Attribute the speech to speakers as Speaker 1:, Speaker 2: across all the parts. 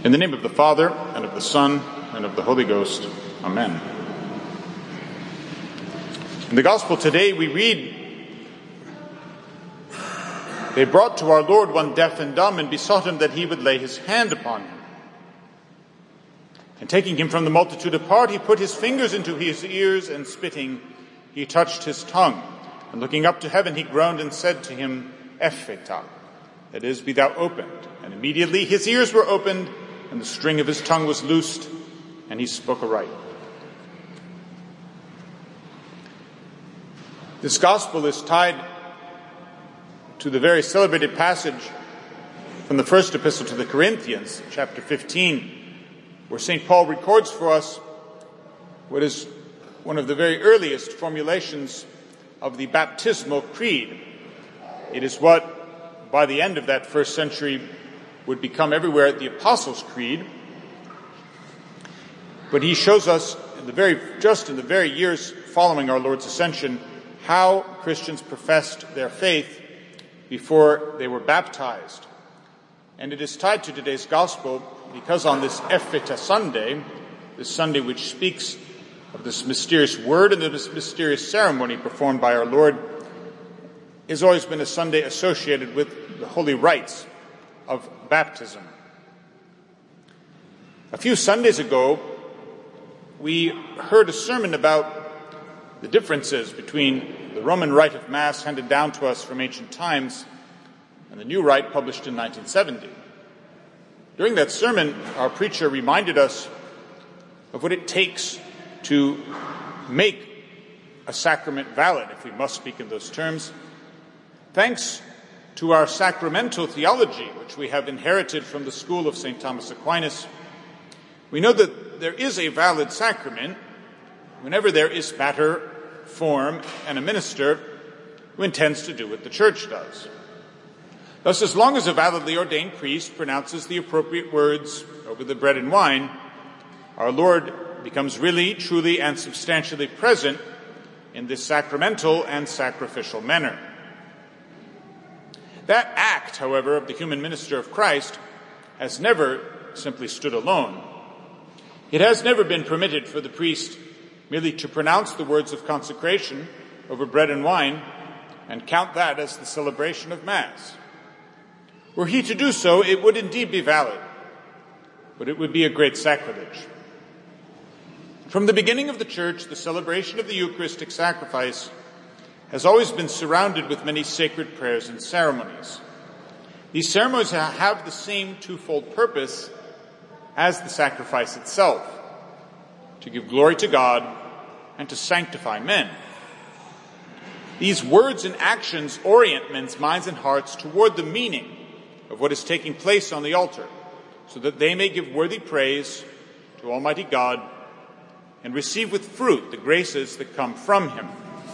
Speaker 1: In the name of the Father, and of the Son, and of the Holy Ghost. Amen. In the Gospel today we read, "They brought to our Lord one deaf and dumb, and besought him that he would lay his hand upon him. And taking him from the multitude apart, he put his fingers into his ears, and spitting, he touched his tongue. And looking up to heaven, he groaned and said to him, Ephphatha, that is, be thou opened. And immediately his ears were opened, and the string of his tongue was loosed, and he spoke aright." This gospel is tied to the very celebrated passage from the first epistle to the Corinthians, chapter 15, where St. Paul records for us what is one of the very earliest formulations of the baptismal creed. It is what, by the end of that first century, would become everywhere the Apostles' Creed. But he shows us in the very years following our Lord's ascension how Christians professed their faith before they were baptized. And it is tied to today's gospel because on this Ephphatha Sunday, this Sunday which speaks of this mysterious word and this mysterious ceremony performed by our Lord, has always been a Sunday associated with the holy rites of baptism. A few Sundays ago, we heard a sermon about the differences between the Roman rite of Mass handed down to us from ancient times and the new rite published in 1970. During that sermon, our preacher reminded us of what it takes to make a sacrament valid, if we must speak in those terms. Thanks to our sacramental theology, which we have inherited from the school of St. Thomas Aquinas, we know that there is a valid sacrament whenever there is matter, form, and a minister who intends to do what the Church does. Thus, as long as a validly ordained priest pronounces the appropriate words over the bread and wine, our Lord becomes really, truly, and substantially present in this sacramental and sacrificial manner. That act, however, of the human minister of Christ has never simply stood alone. It has never been permitted for the priest merely to pronounce the words of consecration over bread and wine and count that as the celebration of Mass. Were he to do so, it would indeed be valid, but it would be a great sacrilege. From the beginning of the Church, the celebration of the Eucharistic sacrifice has always been surrounded with many sacred prayers and ceremonies. These ceremonies have the same twofold purpose as the sacrifice itself: to give glory to God and to sanctify men. These words and actions orient men's minds and hearts toward the meaning of what is taking place on the altar, so that they may give worthy praise to Almighty God and receive with fruit the graces that come from Him.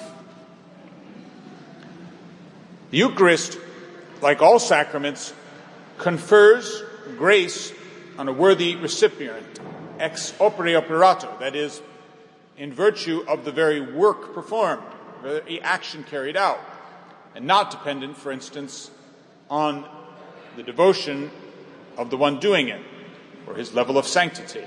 Speaker 1: The Eucharist, like all sacraments, confers grace on a worthy recipient, ex opere operato, that is, in virtue of the very work performed, the very action carried out, and not dependent, for instance, on the devotion of the one doing it, or his level of sanctity.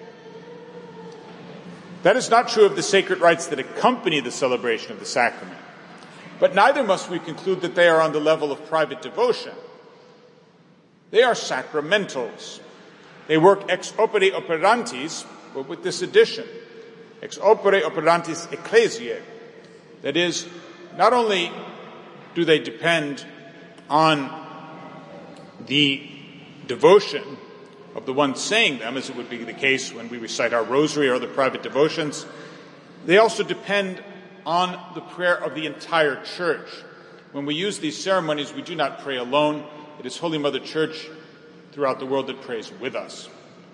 Speaker 1: That is not true of the sacred rites that accompany the celebration of the sacrament. But neither must we conclude that they are on the level of private devotion. They are sacramentals. They work ex opere operantis, but with this addition, ex opere operantis ecclesiae. That is, not only do they depend on the devotion of the one saying them, as it would be the case when we recite our rosary or other private devotions, they also depend on the prayer of the entire Church. When we use these ceremonies, we do not pray alone. It is Holy Mother Church throughout the world that prays with us.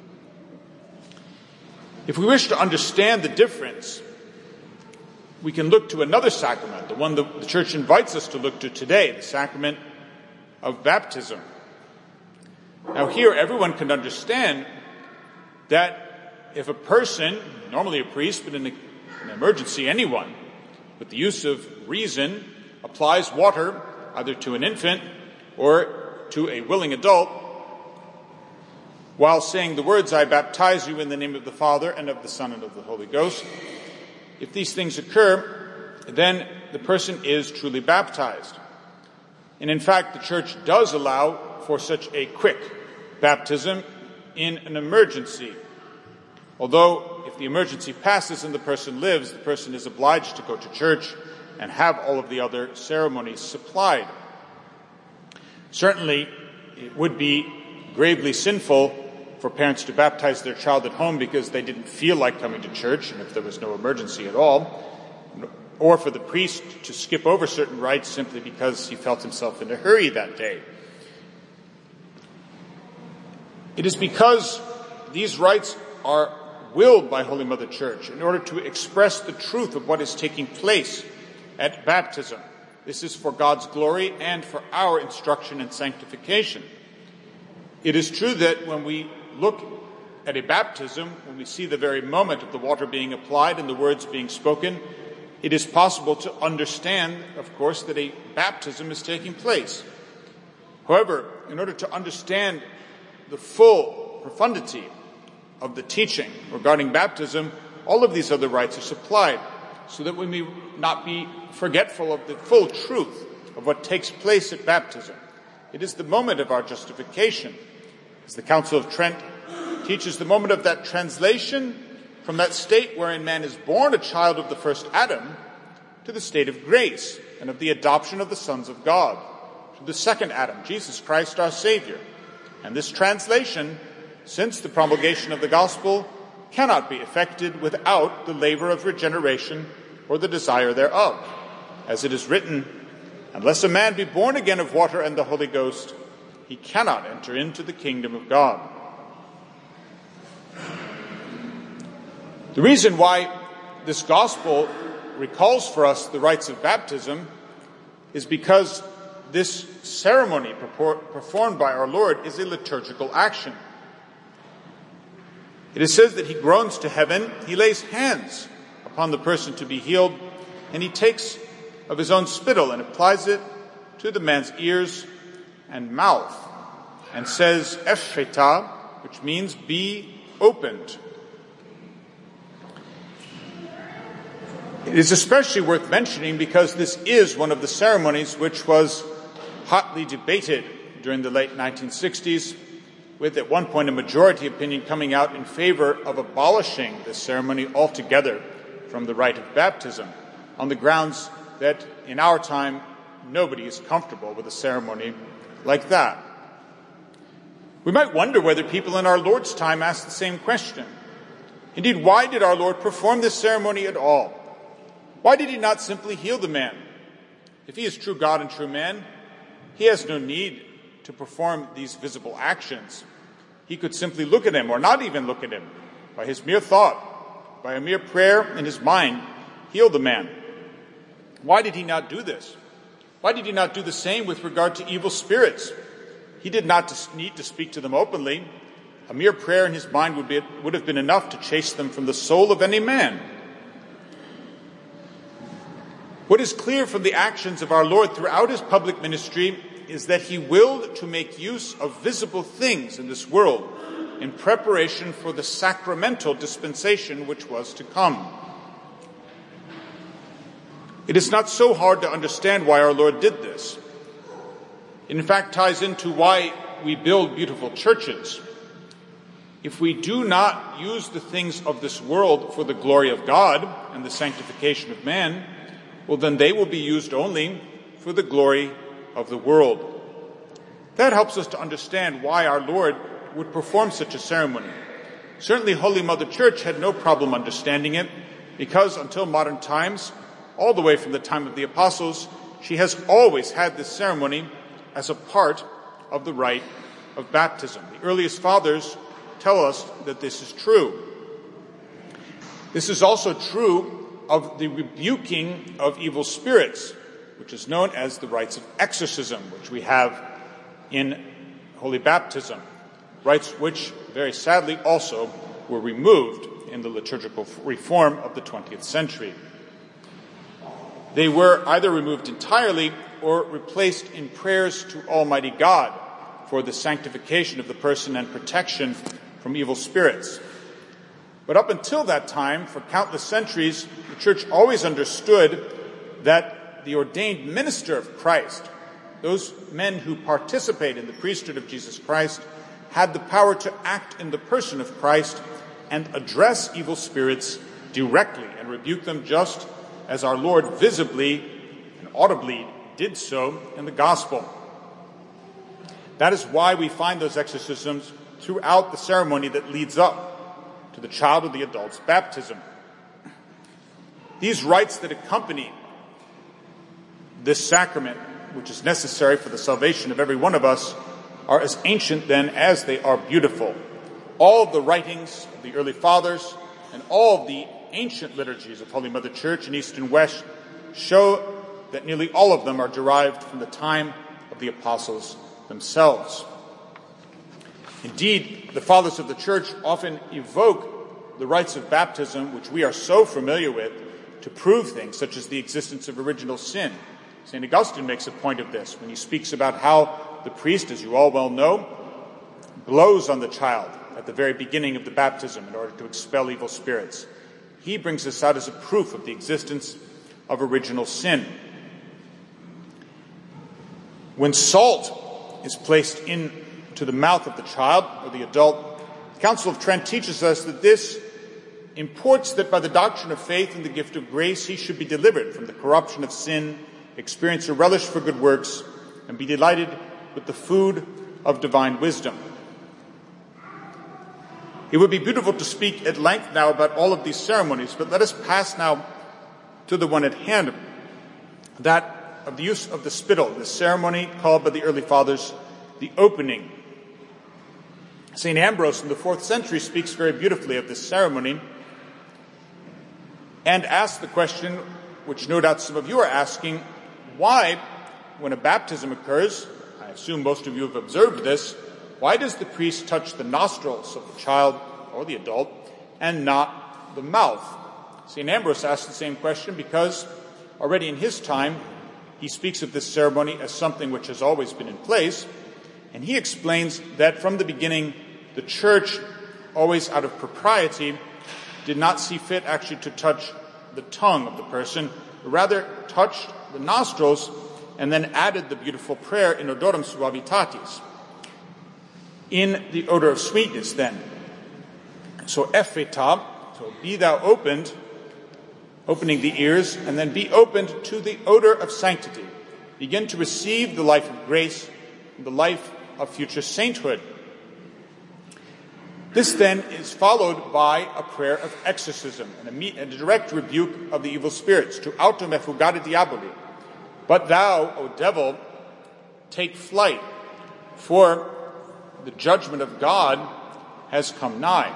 Speaker 1: If we wish to understand the difference, we can look to another sacrament, the one the Church invites us to look to today, the sacrament of baptism. Now here, everyone can understand that if a person, normally a priest, but in an emergency, anyone, with the use of reason, applies water either to an infant or to a willing adult, while saying the words, "I baptize you in the name of the Father and of the Son and of the Holy Ghost." If these things occur, then the person is truly baptized. And in fact, the Church does allow for such a quick baptism in an emergency. Although, if the emergency passes and the person lives, the person is obliged to go to church and have all of the other ceremonies supplied. Certainly, it would be gravely sinful for parents to baptize their child at home because they didn't feel like coming to church, and if there was no emergency at all, or for the priest to skip over certain rites simply because he felt himself in a hurry that day. It is because these rites are willed by Holy Mother Church in order to express the truth of what is taking place at baptism. This is for God's glory and for our instruction and sanctification. It is true that when we look at a baptism, when we see the very moment of the water being applied and the words being spoken, it is possible to understand, of course, that a baptism is taking place. However, in order to understand the full profundity of the teaching regarding baptism, all of these other rites are supplied so that we may not be forgetful of the full truth of what takes place at baptism. It is the moment of our justification. As the Council of Trent teaches, the moment of that translation from that state wherein man is born a child of the first Adam to the state of grace and of the adoption of the sons of God, to the second Adam, Jesus Christ our Savior. And this translation, since the promulgation of the gospel, cannot be effected without the labor of regeneration or the desire thereof. As it is written, "Unless a man be born again of water and the Holy Ghost, he cannot enter into the kingdom of God." The reason why this gospel recalls for us the rites of baptism is because this ceremony performed by our Lord is a liturgical action. It is said that he groans to heaven, he lays hands upon the person to be healed, and he takes of his own spittle and applies it to the man's ears and mouth, and says, "Ephphatha," which means "be opened." It is especially worth mentioning because this is one of the ceremonies which was hotly debated during the late 1960s, with at one point a majority opinion coming out in favor of abolishing this ceremony altogether from the rite of baptism, on the grounds that in our time nobody is comfortable with a ceremony like that. We might wonder whether people in our Lord's time asked the same question. Indeed, why did our Lord perform this ceremony at all? Why did he not simply heal the man? If he is true God and true man, he has no need to perform these visible actions. He could simply look at him, or not even look at him, by his mere thought, by a mere prayer in his mind, heal the man. Why did he not do this? Why did he not do the same with regard to evil spirits? He did not need to speak to them openly. A mere prayer in his mind would have been enough to chase them from the soul of any man. What is clear from the actions of our Lord throughout his public ministry is that he willed to make use of visible things in this world in preparation for the sacramental dispensation which was to come. It is not so hard to understand why our Lord did this. It in fact ties into why we build beautiful churches. If we do not use the things of this world for the glory of God and the sanctification of man, well, then they will be used only for the glory of the world. That helps us to understand why our Lord would perform such a ceremony. Certainly, Holy Mother Church had no problem understanding it, because until modern times, all the way from the time of the apostles, she has always had this ceremony as a part of the rite of baptism. The earliest fathers tell us that this is true. This is also true of the rebuking of evil spirits, which is known as the rites of exorcism, which we have in holy baptism, rites which, very sadly, also were removed in the liturgical reform of the 20th century. They were either removed entirely or replaced in prayers to Almighty God for the sanctification of the person and protection from evil spirits. But up until that time, for countless centuries, the Church always understood that the ordained minister of Christ, those men who participate in the priesthood of Jesus Christ, had the power to act in the person of Christ and address evil spirits directly and rebuke them, just as our Lord visibly and audibly did so in the gospel. That is why we find those exorcisms throughout the ceremony that leads up to the child or the adult's baptism. These rites that accompany this sacrament, which is necessary for the salvation of every one of us, are as ancient then as they are beautiful. All of the writings of the early fathers and all of the ancient liturgies of Holy Mother Church in East and West show that nearly all of them are derived from the time of the apostles themselves. Indeed, the fathers of the Church often evoke the rites of baptism, which we are so familiar with, to prove things such as the existence of original sin. St. Augustine makes a point of this when he speaks about how the priest, as you all well know, blows on the child at the very beginning of the baptism in order to expel evil spirits. He brings this out as a proof of the existence of original sin. When salt is placed into the mouth of the child or the adult, the Council of Trent teaches us that this imports that by the doctrine of faith and the gift of grace he should be delivered from the corruption of sin, experience a relish for good works, and be delighted with the food of divine wisdom. It would be beautiful to speak at length now about all of these ceremonies, but let us pass now to the one at hand, that of the use of the spittle, the ceremony called by the early fathers the opening. St. Ambrose in the 4th century speaks very beautifully of this ceremony and asks the question, which no doubt some of you are asking, why, when a baptism occurs, I assume most of you have observed this, why does the priest touch the nostrils of the child or the adult and not the mouth? St. Ambrose asks the same question because already in his time he speaks of this ceremony as something which has always been in place, and he explains that from the beginning the Church, always out of propriety, did not see fit actually to touch the tongue of the person, but rather touched the nostrils and then added the beautiful prayer in odorum suavitatis, in the odor of sweetness then. So epheta, so be thou opened, opening the ears, and then be opened to the odor of sanctity. Begin to receive the life of grace and the life of future sainthood. This then is followed by a prayer of exorcism and a direct rebuke of the evil spirits, to auto me fugare diaboli. But thou, O devil, take flight, for the judgment of God has come nigh.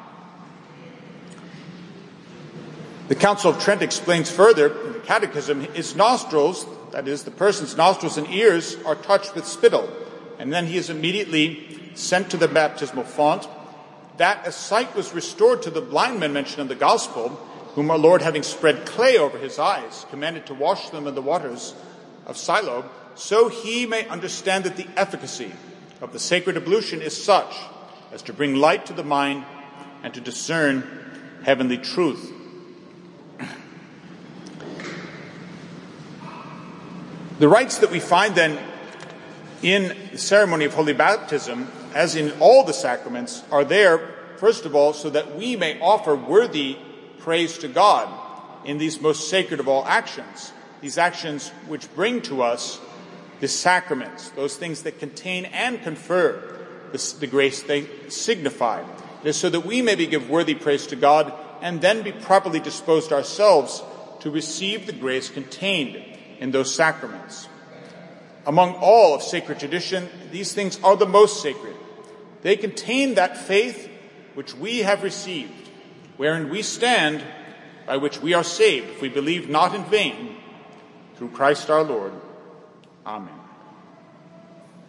Speaker 1: The Council of Trent explains further in the Catechism, his nostrils, that is, the person's nostrils and ears, are touched with spittle, and then he is immediately sent to the baptismal font, that a sight was restored to the blind man mentioned in the Gospel, whom our Lord, having spread clay over his eyes, commanded to wash them in the waters of Siloam, so he may understand that the efficacy of the sacred ablution is such as to bring light to the mind and to discern heavenly truth. The rites that we find then in the ceremony of holy baptism, as in all the sacraments, are there, first of all, so that we may offer worthy praise to God in these most sacred of all actions, these actions which bring to us the sacraments, those things that contain and confer the grace they signify. It is so that we may give worthy praise to God and then be properly disposed ourselves to receive the grace contained in those sacraments. Among all of sacred tradition, these things are the most sacred. They contain that faith which we have received, wherein we stand, by which we are saved, if we believe not in vain, through Christ our Lord. Amen.